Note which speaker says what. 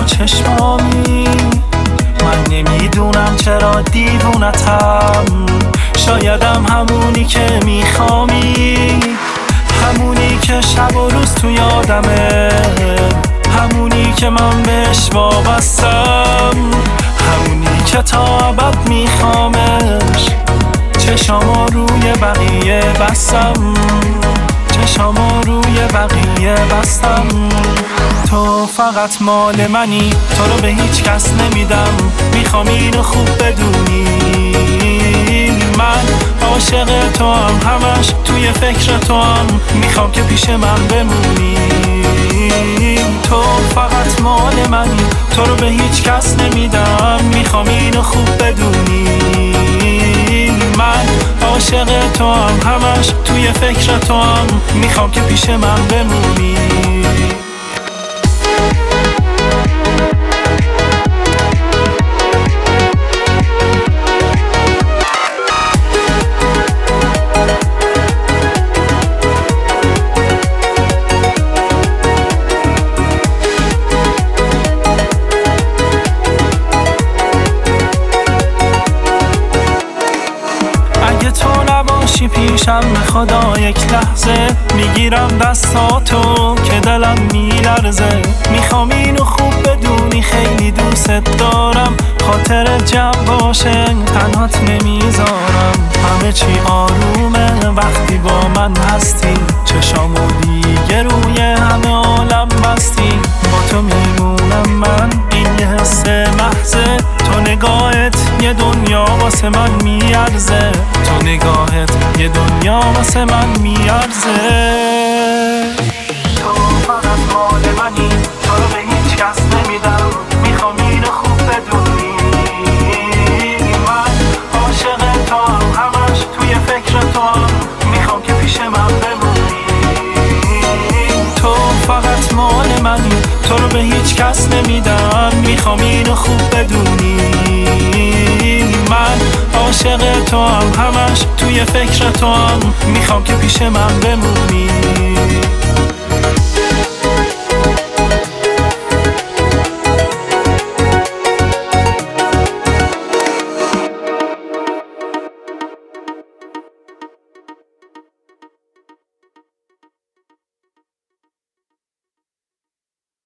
Speaker 1: چشمامی. من نمیدونم چرا دیوونتم، شایدم همونی که میخوامی، همونی که شب و روز تو یادمه، همونی که من بهش وابستم، همونی که تا ابد میخوامش. چشامو روی بقیه بستم، چشامو روی بقیه بستم. تو فقط مال منی، تو رو به هیچ کس نمیدم، میخوام اینو خوب بدونی. من عاشق تو هم، همش توی فکر تو هم، میخوام که پیش من بمونی. تو فقط مال منی، تو رو به هیچ کس نمیدم، میخوام اینو خوب بدونی. من عاشق تو هم، همش توی فکر تو هم، میخوام که پیش من بمونی. اگه تو نباشی پیشم به خدا یک لحظه، میگیرم دستاتو که دلم میلرزه. میخوام اینو خوب بدونی خیلی دوست دارم، خاطر جمع باشه تنهات نمیذارم. همه چی آرومه وقتی با من هستی، چشامو دیگه روی همه عالم بستی. با تو میمونم من، این یه حس محضه، تو نگاهت یه دنیا واسه من میارزه، تو نگاهت یه دنیا واسه من میارزه. تو فقط مال منی، تو رو به هیچ کس نمیدم، میخوام اینو خوب بدونی. من عاشق تو هم، همش توی فکر تو هم، میخوام که پیش من بمونی. تو فقط مال منی، تو رو به هیچ کس نمیدم، میخوام اینو خوب بدونی. من عاشق تو هم، همش توی فکر تو هم، میخوام که پیش من بمونی.